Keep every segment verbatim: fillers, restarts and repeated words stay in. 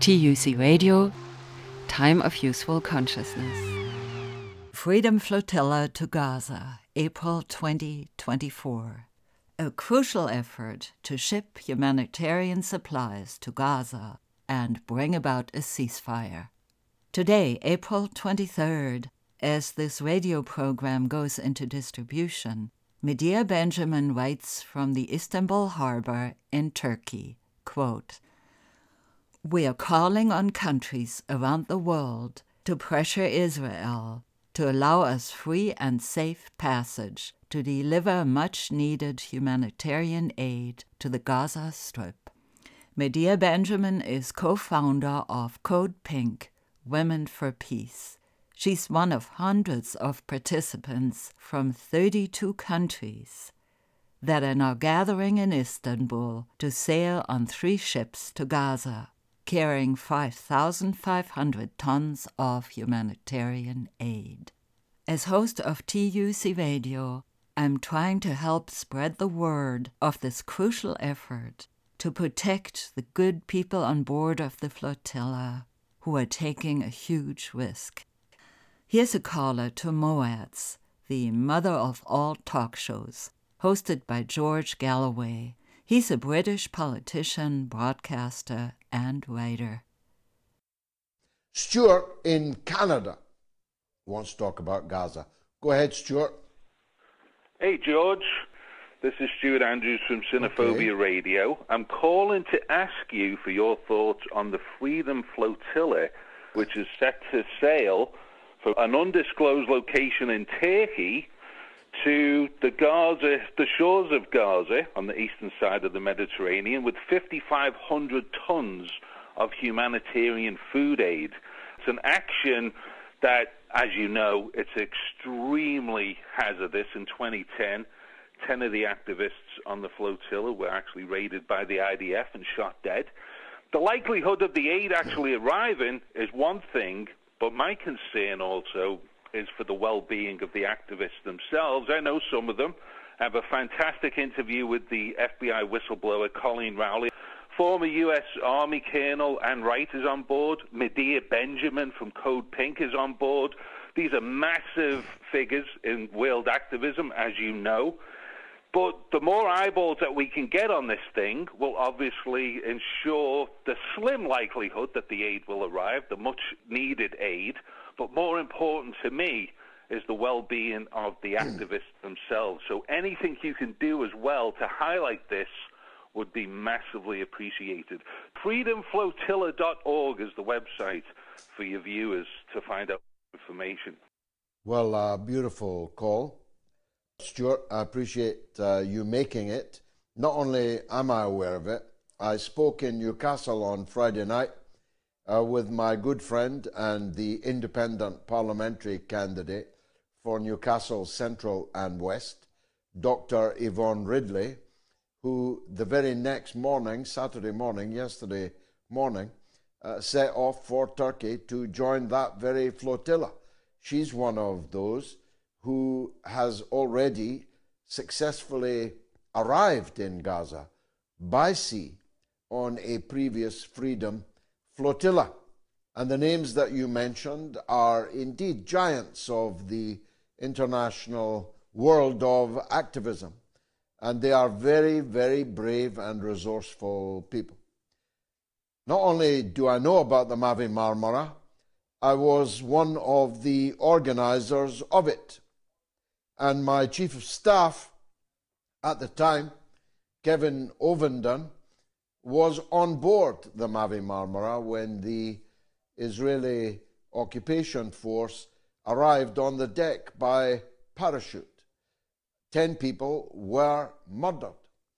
T U C Radio, Time of Useful Consciousness. Freedom Flotilla to Gaza, April twenty twenty-four. A crucial effort to ship humanitarian supplies to Gaza and bring about a ceasefire. Today, April twenty-third, as this radio program goes into distribution, Medea Benjamin writes from the Istanbul harbor in Turkey, quote, "We are calling on countries around the world to pressure Israel to allow us free and safe passage to deliver much-needed humanitarian aid to the Gaza Strip." Medea Benjamin is co-founder of Code Pink, Women for Peace. She's one of hundreds of participants from thirty-two countries that are now gathering in Istanbul to sail on three ships to Gaza, carrying five thousand five hundred tons of humanitarian aid. As host of T U C Radio, I'm trying to help spread the word of this crucial effort to protect the good people on board of the flotilla who are taking a huge risk. Here's a caller to Moats, the mother of all talk shows, hosted by George Galloway. He's a British politician, broadcaster, and writer. Stuart in Canada wants to talk about Gaza. Go ahead, Stuart. Hey, George. This is Stuart Andrews from Sinophobia okay. Radio. I'm calling to ask you for your thoughts on the Freedom Flotilla, which is set to sail for an undisclosed location in Turkey to the Gaza, the shores of Gaza on the eastern side of the Mediterranean with fifty-five hundred tons of humanitarian food aid. It's an action that, as you know, it's extremely hazardous. In twenty ten, ten of the activists on the flotilla were actually raided by the I D F and shot dead. The likelihood of the aid actually arriving is one thing, but my concern also is for the well-being of the activists themselves. I know some of them. I have a fantastic interview with the F B I whistleblower Colleen Rowley. Former U S Army Colonel Ann Wright is on board. Medea Benjamin from Code Pink is on board. These are massive figures in world activism, as you know. But the more eyeballs that we can get on this thing will obviously ensure the slim likelihood that the aid will arrive, the much-needed aid. But more important to me is the well-being of the activists themselves. So anything you can do as well to highlight this would be massively appreciated. freedom flotilla dot org is the website for your viewers to find out information. Well, uh, beautiful call. Stuart, I appreciate uh, you making it. Not only am I aware of it, I spoke in Newcastle on Friday night uh, with my good friend and the independent parliamentary candidate for Newcastle Central and West, Doctor Yvonne Ridley, who the very next morning, Saturday morning, yesterday morning, uh, set off for Turkey to join that very flotilla. She's one of those who has already successfully arrived in Gaza by sea on a previous Freedom Flotilla. And the names that you mentioned are indeed giants of the international world of activism. And they are very, very brave and resourceful people. Not only do I know about the Mavi Marmara, I was one of the organizers of it. And my chief of staff at the time, Kevin Ovenden, was on board the Mavi Marmara when the Israeli occupation force arrived on the deck by parachute. Ten people were murdered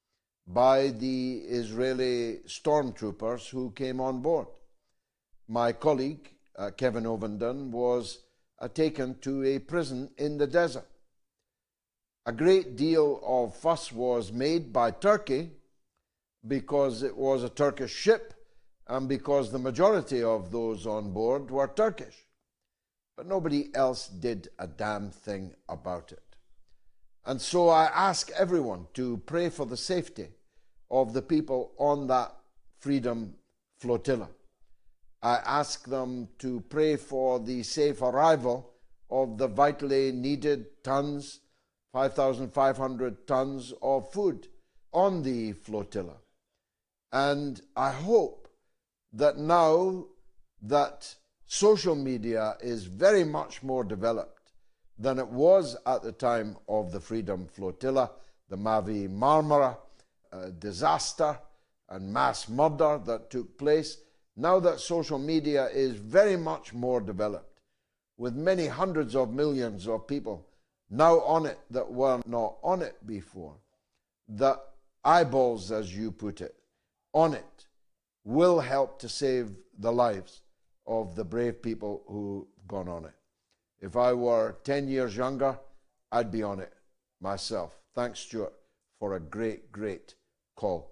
by the Israeli stormtroopers who came on board. My colleague, uh, Kevin Ovenden, was uh, taken to a prison in the desert. A great deal of fuss was made by Turkey because it was a Turkish ship and because the majority of those on board were Turkish. But nobody else did a damn thing about it. And so I ask everyone to pray for the safety of the people on that Freedom Flotilla. I ask them to pray for the safe arrival of the vitally needed tons, five thousand five hundred tons of food on the flotilla. And I hope that now that social media is very much more developed than it was at the time of the Freedom Flotilla, the Mavi Marmara uh, disaster and mass murder that took place, now that social media is very much more developed, with many hundreds of millions of people now on it that were not on it before, the eyeballs, as you put it, on it will help to save the lives of the brave people who've gone on it. If I were ten years younger, I'd be on it myself. Thanks, Stuart, for a great, great call.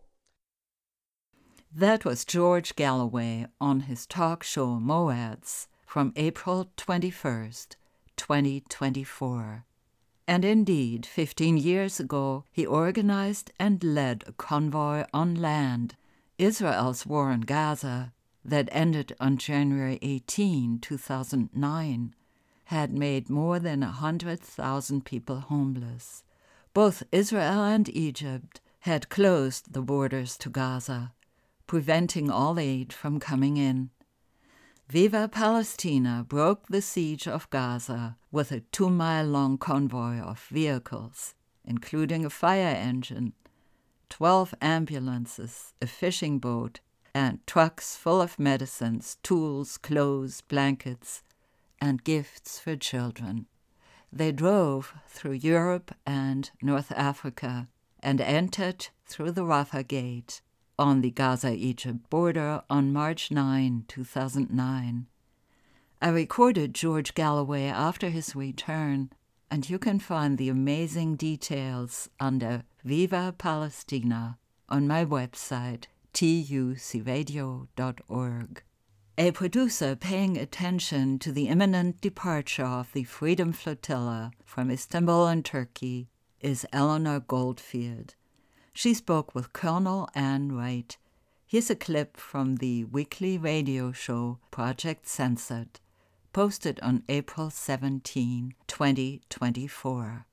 That was George Galloway on his talk show Moads from April twenty-first, twenty twenty-four. And indeed, fifteen years ago, he organized and led a convoy on land, Israel's war in Gaza, that ended on January eighteenth, two thousand nine, had made more than one hundred thousand people homeless. Both Israel and Egypt had closed the borders to Gaza, preventing all aid from coming in. Viva Palestina broke the siege of Gaza with a two-mile-long convoy of vehicles, including a fire engine, twelve ambulances, a fishing boat, and trucks full of medicines, tools, clothes, blankets, and gifts for children. They drove through Europe and North Africa and entered through the Rafah Gate on the Gaza-Egypt border on March ninth, two thousand nine. I recorded George Galloway after his return, and you can find the amazing details under Viva Palestina on my website, T U C radio dot org. A producer paying attention to the imminent departure of the Freedom Flotilla from Istanbul and Turkey is Eleanor Goldfield. She spoke with Colonel Ann Wright. Here's a clip from the weekly radio show Project Censored, posted on April seventeenth, twenty twenty-four.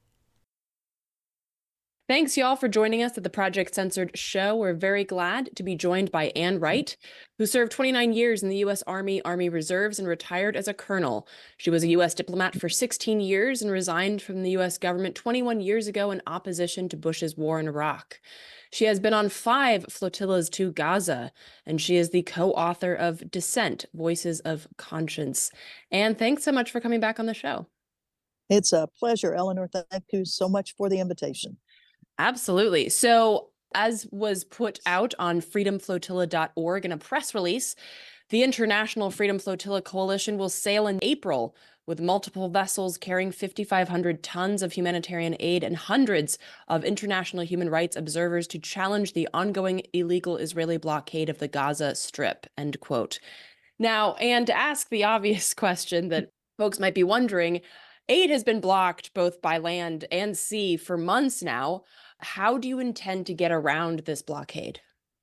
Thanks, y'all, for joining us at the Project Censored show. We're very glad to be joined by Ann Wright, who served twenty-nine years in the U S Army, Army Reserves, and retired as a colonel. She was a U S diplomat for sixteen years and resigned from the U S government twenty-one years ago in opposition to Bush's war in Iraq. She has been on five flotillas to Gaza, and she is the co-author of Dissent, Voices of Conscience. Ann, thanks so much for coming back on the show. It's a pleasure, Eleanor. Thank you so much for the invitation. Absolutely. So, as was put out on freedom flotilla dot org in a press release, the International Freedom Flotilla Coalition will sail in April with multiple vessels carrying fifty-five hundred tons of humanitarian aid and hundreds of international human rights observers to challenge the ongoing illegal Israeli blockade of the Gaza Strip, end quote. Now, and to ask the obvious question that folks might be wondering, aid has been blocked both by land and sea for months now. How do you intend to get around this blockade?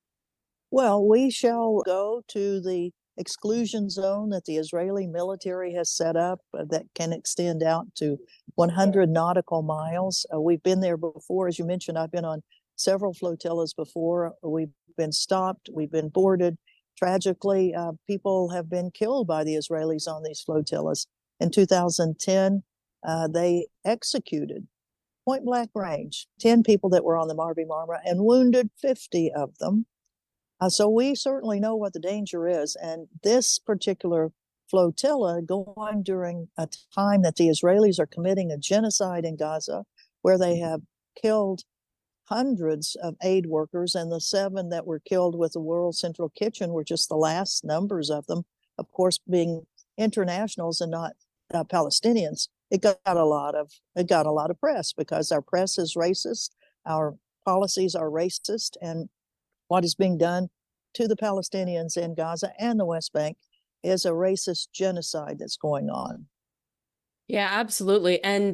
Well, we shall go to the exclusion zone that the Israeli military has set up uh, that can extend out to one hundred nautical miles. Uh, we've been there before. As you mentioned, I've been on several flotillas before. We've been stopped. We've been boarded. Tragically, uh, people have been killed by the Israelis on these flotillas. In two thousand ten, uh, they executed point blank range, ten people that were on the Mavi Marmara and wounded fifty of them. Uh, so we certainly know what the danger is. And this particular flotilla going during a time that the Israelis are committing a genocide in Gaza, where they have killed hundreds of aid workers, and the seven that were killed with the World Central Kitchen were just the last numbers of them, of course, being internationals and not uh, Palestinians. It got a lot of it got a lot of press because our press is racist, our policies are racist, and what is being done to the Palestinians in Gaza and the West Bank is a racist genocide that's going on. Yeah, absolutely. And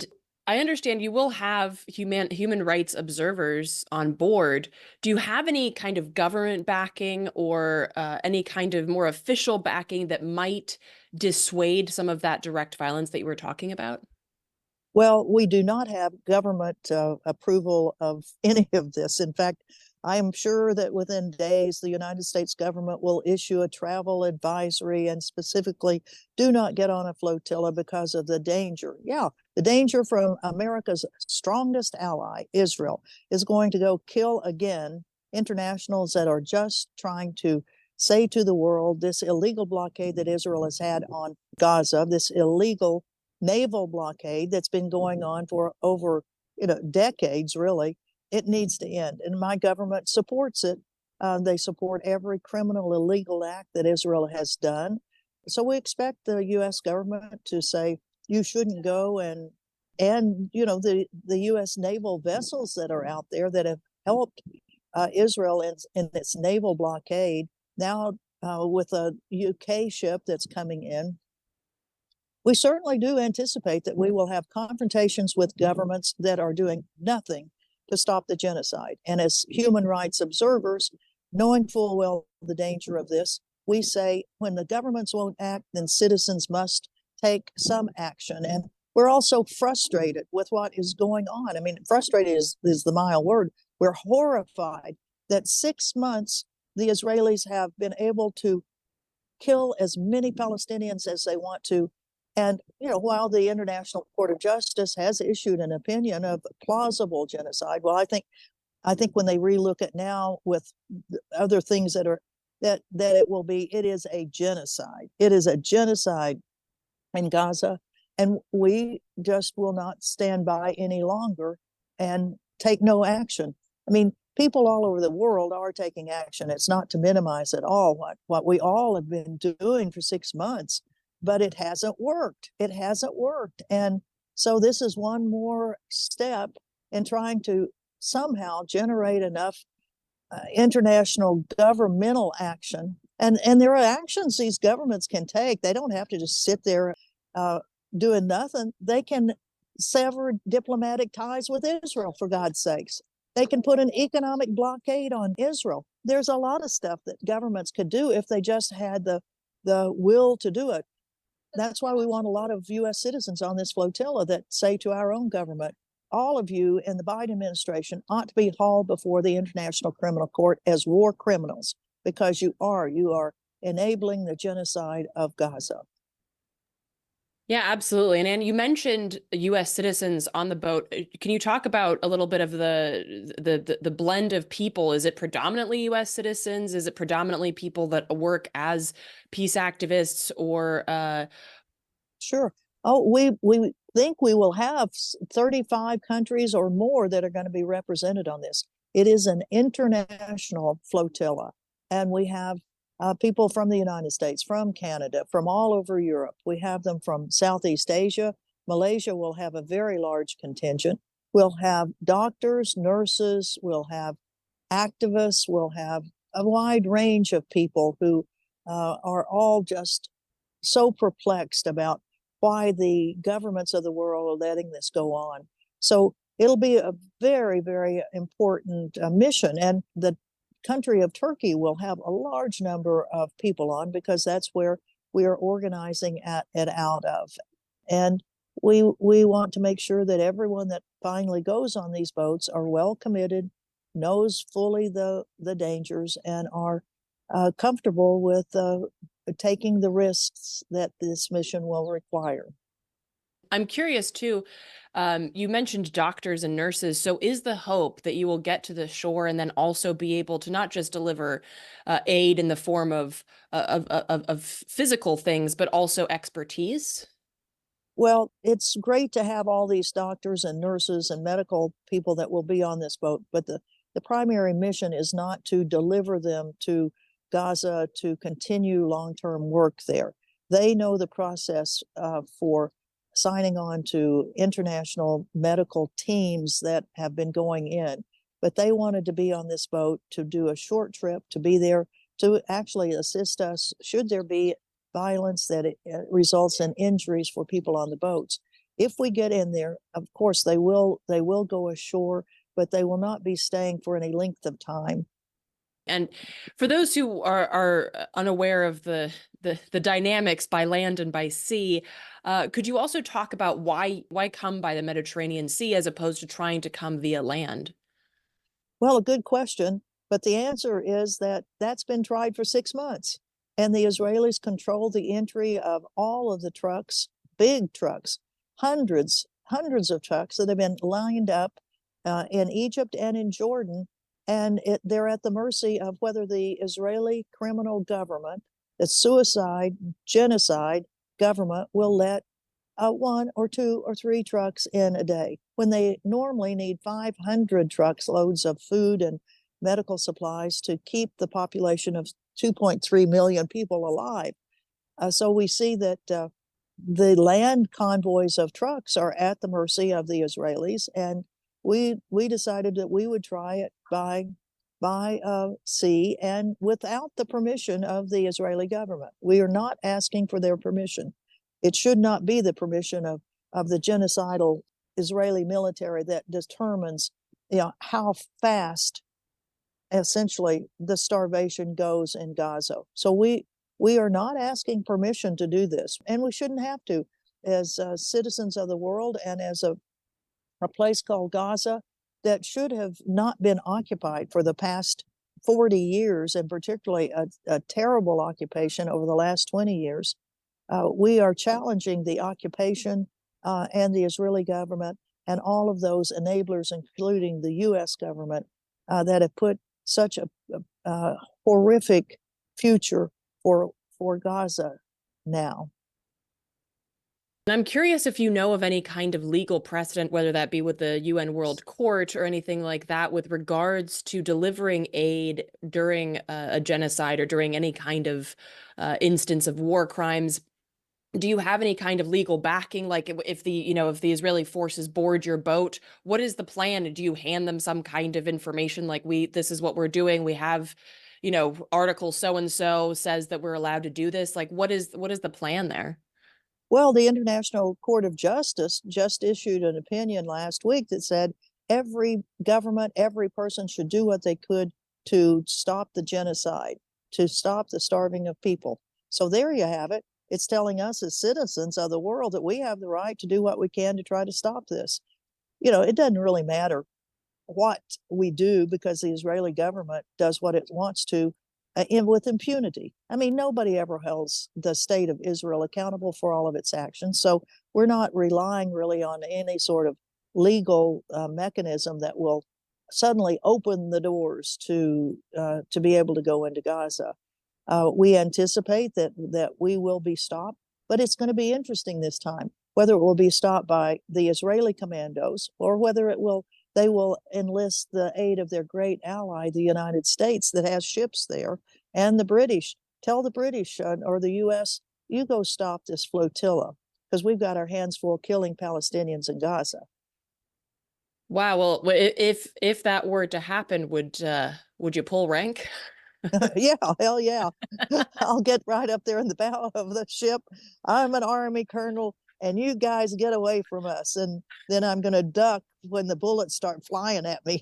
I understand you will have human human rights observers on board. Do you have any kind of government backing or uh, any kind of more official backing that might dissuade some of that direct violence that you were talking about? Well, we do not have government uh, approval of any of this. In fact, I am sure that within days, the United States government will issue a travel advisory and specifically do not get on a flotilla because of the danger. Yeah, the danger from America's strongest ally, Israel, is going to go kill again internationals that are just trying to say to the world this illegal blockade that Israel has had on Gaza, this illegal naval blockade that's been going on for over you know decades, really. It needs to end, and my government supports it. Uh, they support every criminal illegal act that Israel has done. So we expect the U S government to say you shouldn't go, and and you know the the U S naval vessels that are out there that have helped uh, Israel in, in its naval blockade now uh, with a U K ship that's coming in. We certainly do anticipate that we will have confrontations with governments that are doing nothing to stop the genocide. And as human rights observers, knowing full well the danger of this, we say when the governments won't act, then citizens must take some action. And we're also frustrated with what is going on. I mean, frustrated is, is the mild word. We're horrified that six months the Israelis have been able to kill as many Palestinians as they want to. And, you know, while the International Court of Justice has issued an opinion of plausible genocide, well, I think I think when they relook at now with other things that are that that it will be, it is a genocide. It is a genocide in Gaza, and we just will not stand by any longer and take no action. I mean, people all over the world are taking action. It's not to minimize at all what, what we all have been doing for six months, but it hasn't worked. It hasn't worked. And so this is one more step in trying to somehow generate enough uh, international governmental action. And, and there are actions these governments can take. They don't have to just sit there uh, doing nothing. They can sever diplomatic ties with Israel, for God's sakes. They can put an economic blockade on Israel. There's a lot of stuff that governments could do if they just had the, the will to do it. That's why we want a lot of U S citizens on this flotilla that say to our own government, all of you in the Biden administration ought to be hauled before the International Criminal Court as war criminals, because you are, you are enabling the genocide of Gaza. Yeah, absolutely. And, and you mentioned U S citizens on the boat. Can you talk about a little bit of the, the the the blend of people? Is it predominantly U S citizens? Is it predominantly people that work as peace activists or uh Sure. Oh, we we think we will have thirty-five countries or more that are going to be represented on this. It is an international flotilla, and we have uh, people from the United States, from Canada, from all over Europe. We have them from Southeast Asia. Malaysia will have a very large contingent. We'll have doctors, nurses, we'll have activists, we'll have a wide range of people who uh, are all just so perplexed about why the governments of the world are letting this go on. So it'll be a very, very important uh, mission. And the country of Turkey will have a large number of people on, because that's where we are organizing at, it out of. And we we want to make sure that everyone that finally goes on these boats are well committed, knows fully the, the dangers, and are uh, comfortable with uh, taking the risks that this mission will require. I'm curious too. Um, you mentioned doctors and nurses. So is the hope that you will get to the shore and then also be able to not just deliver uh, aid in the form of, uh, of, of, of physical things, but also expertise? Well, it's great to have all these doctors and nurses and medical people that will be on this boat, but the, the primary mission is not to deliver them to Gaza to continue long-term work there. They know the process uh, for signing on to international medical teams that have been going in, but they wanted to be on this boat to do a short trip, to be there to actually assist us should there be violence that it results in injuries for people on the boats. If we get in there, of course, they will they will go ashore, but they will not be staying for any length of time. And for those who are, are unaware of the, the, the dynamics by land and by sea, uh, could you also talk about why why come by the Mediterranean Sea as opposed to trying to come via land? Well, a good question, but the answer is that that's been tried for six months. And the Israelis control the entry of all of the trucks, big trucks, hundreds, hundreds of trucks that have been lined up uh, in Egypt and in Jordan. And it, they're at the mercy of whether the Israeli criminal government, the suicide, genocide government, will let uh, one or two or three trucks in a day when they normally need five hundred trucks loads of food and medical supplies to keep the population of two point three million people alive. Uh, so we see that uh, the land convoys of trucks are at the mercy of the Israelis, and we we decided that we would try it by by uh, sea and without the permission of the Israeli government. We are not asking for their permission. It should not be the permission of, of the genocidal Israeli military that determines, you know, how fast essentially the starvation goes in Gaza. So we we are not asking permission to do this, and we shouldn't have to as uh, citizens of the world, and as a, a place called Gaza that should have not been occupied for the past forty years, and particularly a, a terrible occupation over the last twenty years. Uh, we are challenging the occupation uh, and the Israeli government and all of those enablers, including the U S government, uh, that have put such a, a, a horrific future for for Gaza now. I'm curious if you know of any kind of legal precedent, whether that be with the U N World Court or anything like that, with regards to delivering aid during uh, a genocide or during any kind of uh, instance of war crimes. Do you have any kind of legal backing? Like if the, you know, if the Israeli forces board your boat, what is the plan? Do you hand them some kind of information like we, this is what we're doing. We have, you know, article so-and-so says that we're allowed to do this. Like what is, what is the plan there? Well, the International Court of Justice just issued an opinion last week that said every government, every person should do what they could to stop the genocide, to stop the starving of people. So there you have it. It's telling us as citizens of the world that we have the right to do what we can to try to stop this. You know, it doesn't really matter what we do because the Israeli government does what it wants to uh, in, with impunity. I mean, nobody ever holds the state of Israel accountable for all of its actions. So we're not relying really on any sort of legal uh, mechanism that will suddenly open the doors to uh, to be able to go into Gaza. Uh, we anticipate that that we will be stopped, but it's going to be interesting this time, whether it will be stopped by the Israeli commandos or whether it will they will enlist the aid of their great ally, the United States, that has ships there, and the British. Tell the British uh, or the U S, you go stop this flotilla because we've got our hands full killing Palestinians in Gaza. Wow. Well, if if that were to happen, would uh, would you pull rank? Yeah, hell yeah. I'll get right up there in the bow of the ship. I'm an Army colonel, and you guys get away from us. And then I'm going to duck when the bullets start flying at me.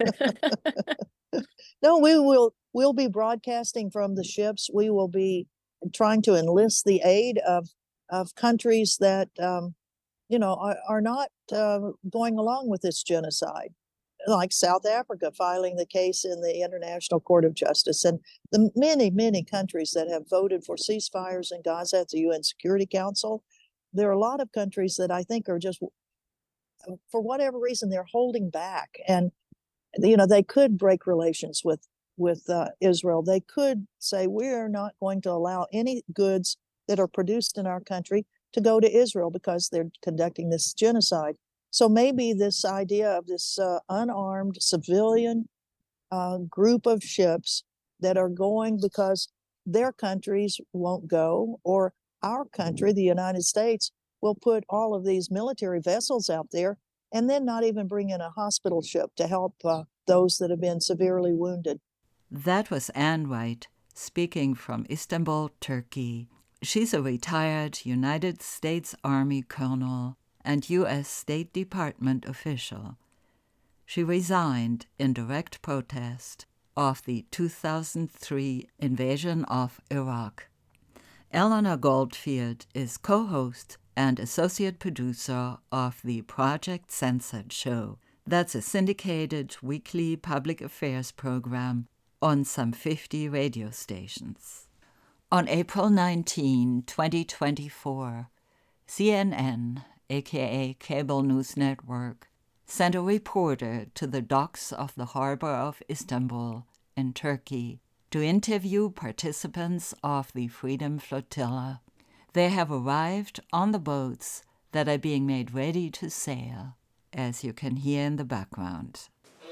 No, we will we'll be broadcasting from the ships. We will be trying to enlist the aid of of countries that um, you know are, are not uh, going along with this genocide, like South Africa filing the case in the International Court of Justice, and the many, many countries that have voted for ceasefires in Gaza at the U N Security Council. There are a lot of countries that I think are just, for whatever reason, they're holding back. And, you know, they could break relations with, with uh, Israel. They could say, we're not going to allow any goods that are produced in our country to go to Israel because they're conducting this genocide. So maybe this idea of this uh, unarmed civilian uh, group of ships that are going because their countries won't go, or our country, the United States, will put all of these military vessels out there and then not even bring in a hospital ship to help uh, those that have been severely wounded. That was Ann White speaking from Istanbul, Turkey. She's a retired United States Army colonel and U S State Department official. She resigned in direct protest of the two thousand three invasion of Iraq. Eleanor Goldfield is co-host and associate producer of the Project Censored show. That's a syndicated weekly public affairs program on some fifty radio stations. On April nineteenth, twenty twenty-four, C N N, aka Cable News Network, sent a reporter to the docks of the harbor of Istanbul in Turkey to interview participants of the Freedom Flotilla. They have arrived on the boats that are being made ready to sail, as you can hear in the background.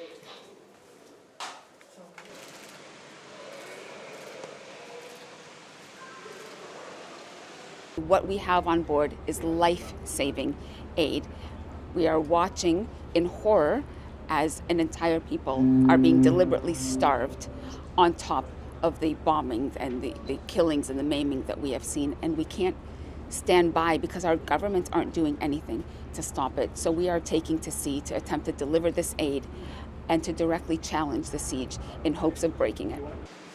What we have on board is life-saving aid. We are watching in horror as an entire people are being deliberately starved on top of the bombings and the, the killings and the maiming that we have seen. And we can't stand by because our governments aren't doing anything to stop it. So we are taking to sea to attempt to deliver this aid and to directly challenge the siege in hopes of breaking it.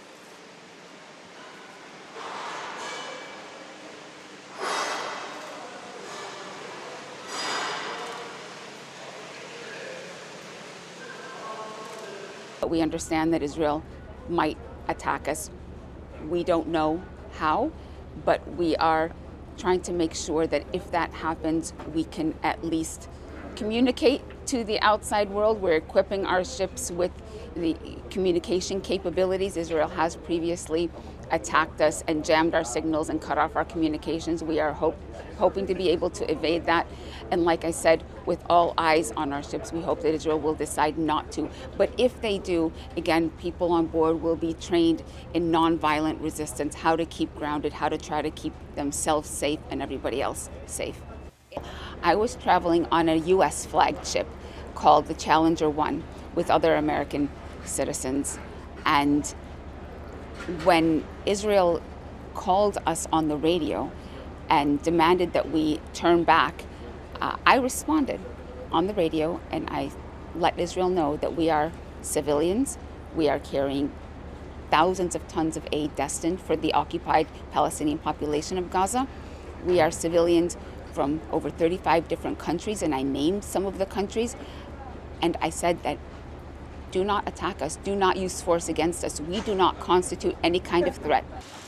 We understand that Israel might attack us. We don't know how, but we are trying to make sure that if that happens, we can at least communicate to the outside world. We're equipping our ships with the communication capabilities. Israel has previously attacked us and jammed our signals and cut off our communications. We are hope, hoping to be able to evade that. And like I said, with all eyes on our ships, we hope that Israel will decide not to. But if they do, again, people on board will be trained in nonviolent resistance, how to keep grounded, how to try to keep themselves safe and everybody else safe. I was traveling on a U S flagged ship called the Challenger One with other American citizens. And when Israel called us on the radio and demanded that we turn back, uh, I responded on the radio and I let Israel know that we are civilians. We are carrying thousands of tons of aid destined for the occupied Palestinian population of Gaza. We are civilians from over thirty-five different countries, and I named some of the countries. And I said that do not attack us, do not use force against us. We do not constitute any kind of threat.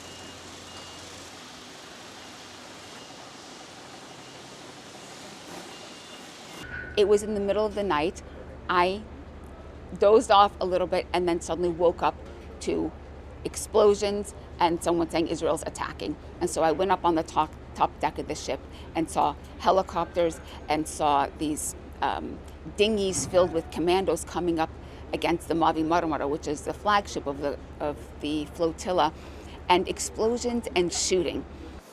It was in the middle of the night. I dozed off a little bit and then suddenly woke up to explosions and someone saying Israel's attacking. And so I went up on the top, top deck of the ship and saw helicopters and saw these um, dinghies filled with commandos coming up against the Mavi Marmara, which is the flagship of the of the flotilla, and explosions and shooting.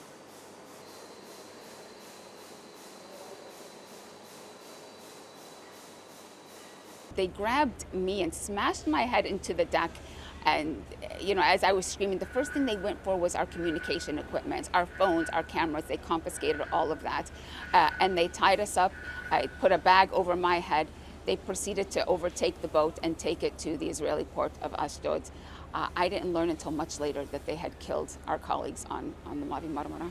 They grabbed me and smashed my head into the deck. And, you know, as I was screaming, the first thing they went for was our communication equipment, our phones, our cameras. They confiscated all of that. Uh, and they tied us up. I put a bag over my head. They proceeded to overtake the boat and take it to the Israeli port of Ashdod. Uh, I didn't learn until much later that they had killed our colleagues on, on the Mavi Marmara.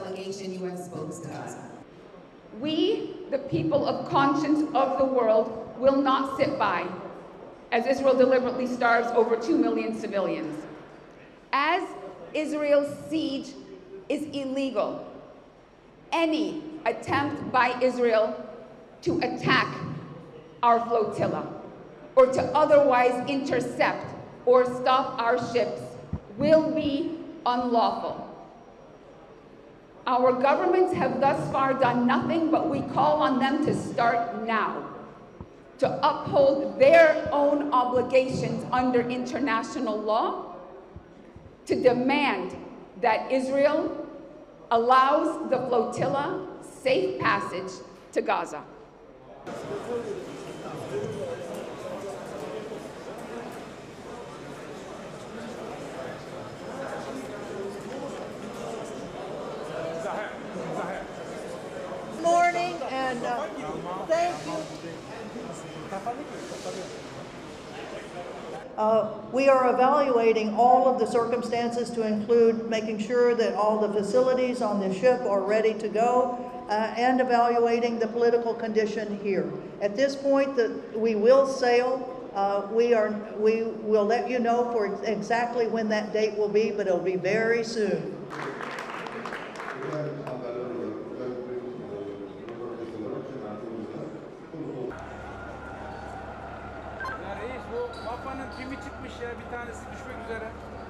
delegation, U S spokesperson. We, the people of conscience of the world, will not sit by as Israel deliberately starves over two million civilians. As Israel's siege is illegal, any attempt by Israel to attack our flotilla or to otherwise intercept or stop our ships will be unlawful. Our governments have thus far done nothing, but we call on them to start now, to uphold their own obligations under international law, to demand that Israel allows the flotilla safe passage to Gaza. Morning, and uh, thank you. Uh, we are evaluating all of the circumstances to include making sure that all the facilities on the ship are ready to go, uh, and evaluating the political condition here. At this point, the, we will sail. Uh, we are. We will let you know for exactly when that date will be, but it'll be very soon. Kimi çıkmış ya, bir tanesi düşmek üzere.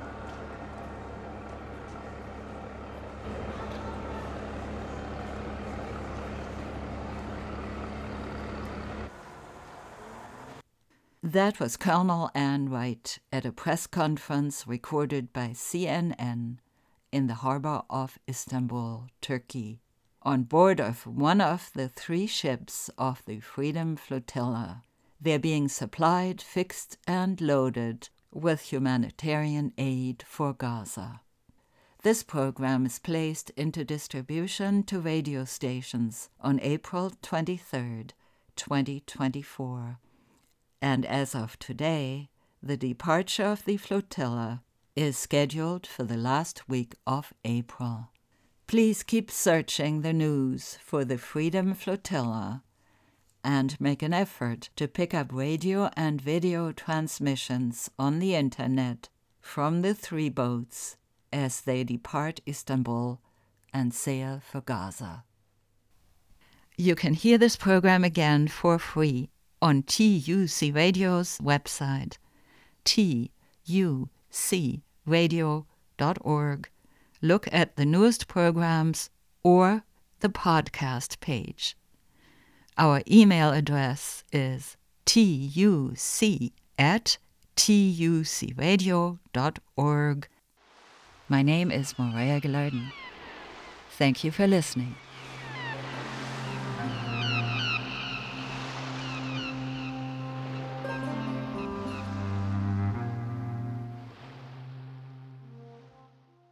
That was Colonel Ann Wright at a press conference recorded by C N N in the harbor of Istanbul, Turkey, on board of one of the three ships of the Freedom Flotilla. They're being supplied, fixed, and loaded with humanitarian aid for Gaza. This program is placed into distribution to radio stations on April twenty-third, twenty twenty-four. And as of today, the departure of the flotilla is scheduled for the last week of April. Please keep searching the news for the Freedom Flotilla and make an effort to pick up radio and video transmissions on the internet from the three boats as they depart Istanbul and sail for Gaza. You can hear this program again for free on T U C Radio's website, T U C radio dot org. Look at the newest programs or the podcast page. Our email address is tuc at tucradio dot org. My name is Morea Gilardin. Thank you for listening.